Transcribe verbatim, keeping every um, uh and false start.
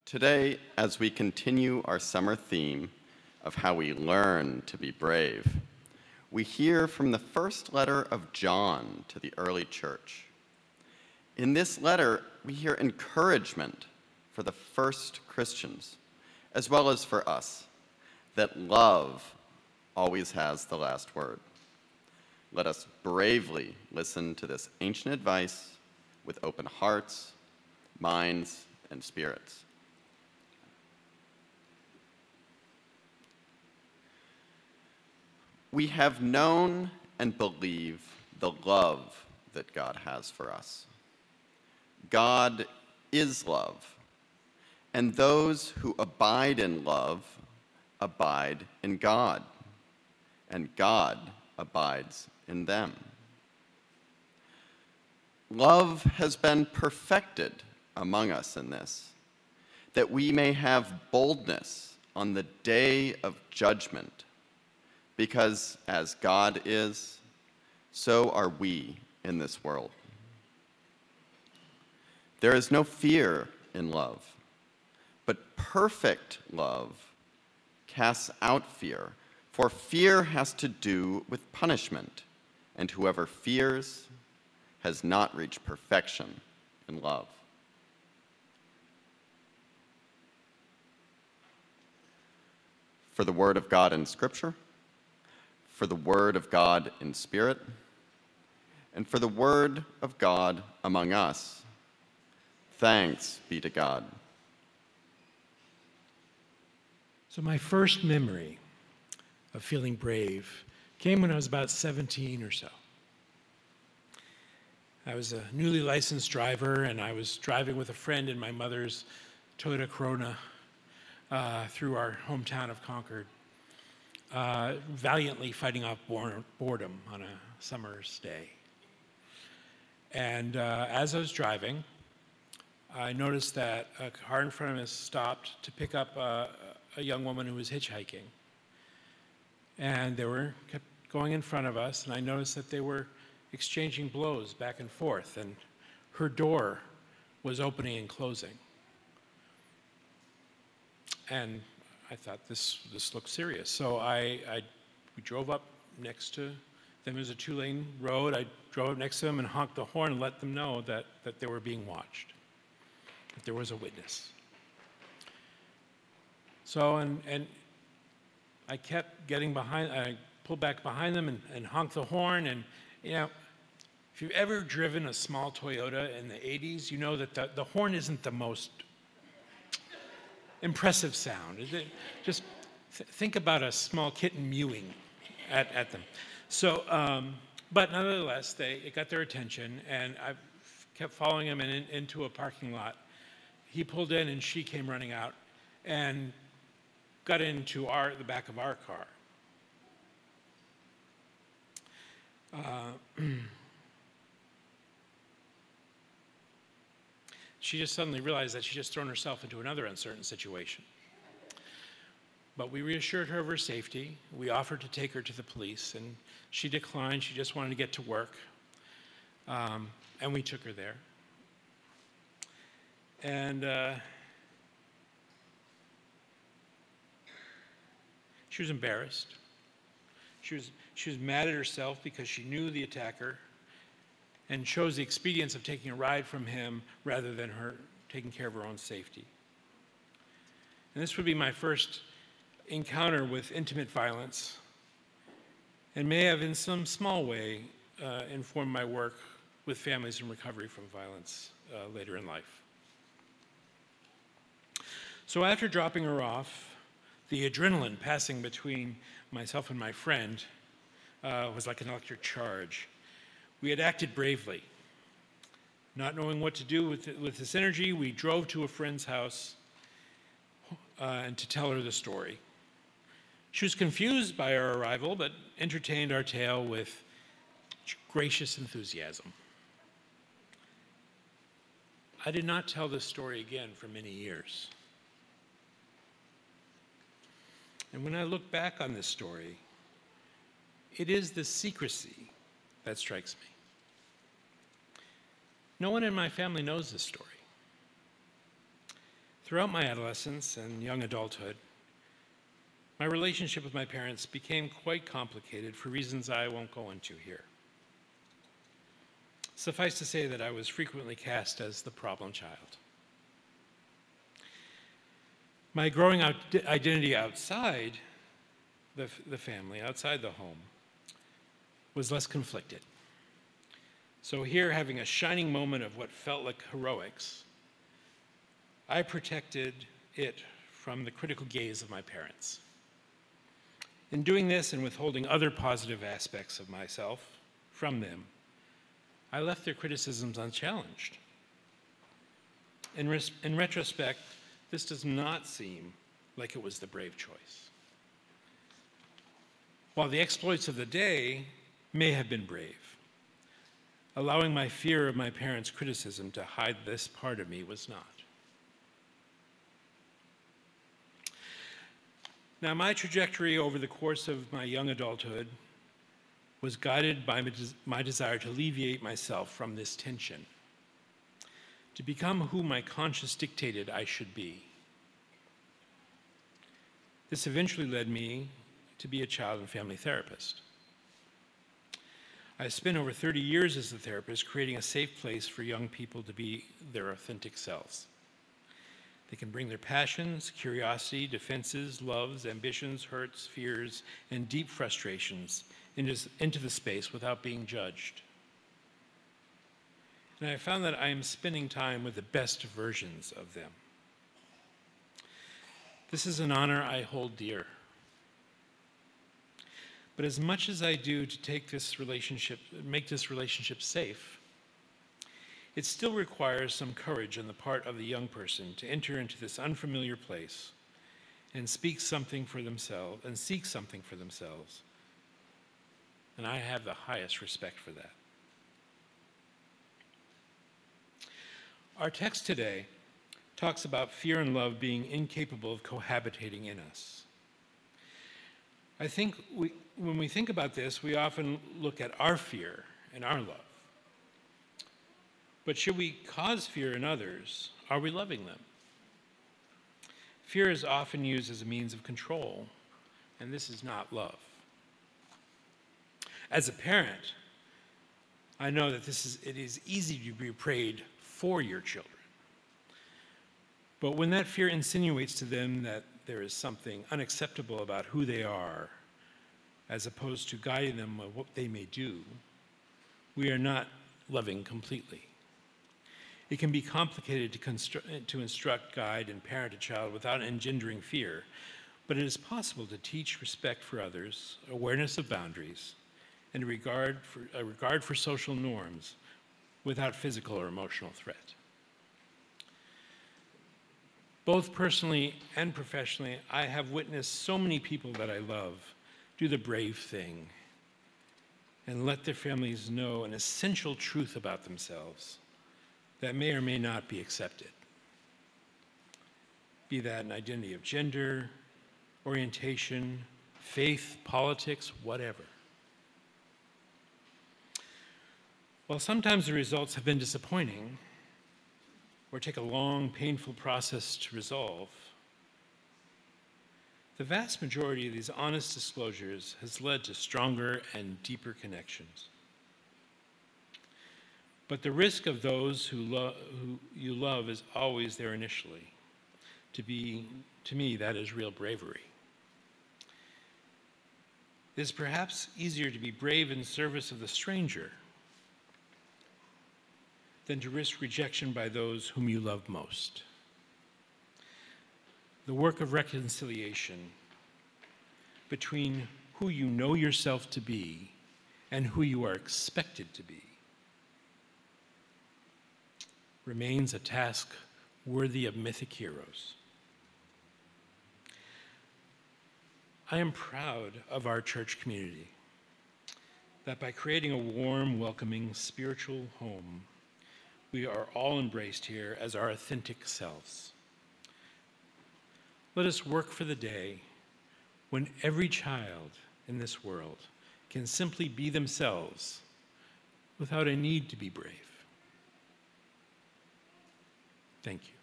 Today, as we continue our summer theme of how we learn to be brave, we hear from the first letter of John to the early church. In this letter, we hear encouragement for the first Christians, as well as for us, that love always has the last word. Let us bravely listen to this ancient advice with open hearts, minds, and spirits. We have known and believe the love that God has for us. God is love, and those who abide in love abide in God, and God abides in them. Love has been perfected among us in this, that we may have boldness on the day of judgment, because as God is, so are we in this world. There is no fear in love, but perfect love casts out fear, for fear has to do with punishment, and whoever fears has not reached perfection in love. For the word of God in Scripture, for the word of God in spirit, and for the word of God among us, thanks be to God. So my first memory of feeling brave came when I was about seventeen or so. I was a newly licensed driver, and I was driving with a friend in my mother's Toyota Corona uh, through our hometown of Concord, uh, valiantly fighting off boredom on a summer's day. And uh, as I was driving, I noticed that a car in front of us stopped to pick up uh, a young woman who was hitchhiking. And they were kept going in front of us, and I noticed that they were exchanging blows back and forth, and her door was opening and closing. And I thought, this this looks serious. So I, I we drove up next to them. It was a two-lane road. I drove up next to them and honked the horn and let them know that, that they were being watched, that there was a witness. So, and, and I kept getting behind, I pulled back behind them and, and honked the horn. And, you know, if you've ever driven a small Toyota in the eighties, you know that the, the horn isn't the most impressive sound. Just th- think about a small kitten mewing at, at them. So, um, but nonetheless, they, it got their attention, and I kept following him in, into a parking lot. He pulled in, and she came running out and got into our the back of our car. Uh, she just suddenly realized that she just thrown herself into another uncertain situation. But we reassured her of her safety. We offered to take her to the police, and she declined. She just wanted to get to work. Um, and we took her there. And uh, she was embarrassed. She was, she was mad at herself because she knew the attacker and chose the expedience of taking a ride from him rather than her taking care of her own safety. And this would be my first encounter with intimate violence, and may have in some small way uh, informed my work with families in recovery from violence uh, later in life. So after dropping her off, the adrenaline passing between myself and my friend uh, was like an electric charge. We had acted bravely. Not knowing what to do with, with this energy, we drove to a friend's house uh, and to tell her the story. She was confused by our arrival, but entertained our tale with gracious enthusiasm. I did not tell this story again for many years. And when I look back on this story, it is the secrecy that strikes me. No one in my family knows this story. Throughout my adolescence and young adulthood, my relationship with my parents became quite complicated for reasons I won't go into here. Suffice to say that I was frequently cast as the problem child. My growing out identity outside the, the family, outside the home, was less conflicted. So here, having a shining moment of what felt like heroics, I protected it from the critical gaze of my parents. In doing this and withholding other positive aspects of myself from them, I left their criticisms unchallenged. In, res- in retrospect, this does not seem like it was the brave choice. While the exploits of the day may have been brave, allowing my fear of my parents' criticism to hide this part of me was not. Now, my trajectory over the course of my young adulthood was guided by my desire to alleviate myself from this tension, to become who my conscience dictated I should be. This eventually led me to be a child and family therapist. I spent over thirty years as a therapist, creating a safe place for young people to be their authentic selves. They can bring their passions, curiosity, defenses, loves, ambitions, hurts, fears, and deep frustrations into, into the space without being judged. And I found that I am spending time with the best versions of them. This is an honor I hold dear. But as much as I do to take this relationship, make this relationship safe, it still requires some courage on the part of the young person to enter into this unfamiliar place and speak something for themselves and seek something for themselves. And I have the highest respect for that. Our text today talks about fear and love being incapable of cohabitating in us. I think we, when we think about this, we often look at our fear and our love. But should we cause fear in others, are we loving them? Fear is often used as a means of control, and this is not love. As a parent, I know that this is, it is easy to be afraid for your children. But when that fear insinuates to them that there is something unacceptable about who they are, as opposed to guiding them of what they may do, we are not loving completely. It can be complicated to, constru- to instruct, guide, and parent a child without engendering fear, but it is possible to teach respect for others, awareness of boundaries, and a regard for, a regard for social norms without physical or emotional threat. Both personally and professionally, I have witnessed so many people that I love do the brave thing and let their families know an essential truth about themselves that may or may not be accepted. Be that an identity of gender, orientation, faith, politics, whatever. While sometimes the results have been disappointing or take a long, painful process to resolve, the vast majority of these honest disclosures has led to stronger and deeper connections. But the risk of those who, lo- who you love is always there initially. To be, to me, that is real bravery. It is perhaps easier to be brave in service of the stranger than to risk rejection by those whom you love most. The work of reconciliation between who you know yourself to be and who you are expected to be remains a task worthy of mythic heroes. I am proud of our church community, that by creating a warm, welcoming, spiritual home, we are all embraced here as our authentic selves. Let us work for the day when every child in this world can simply be themselves without a need to be brave. Thank you.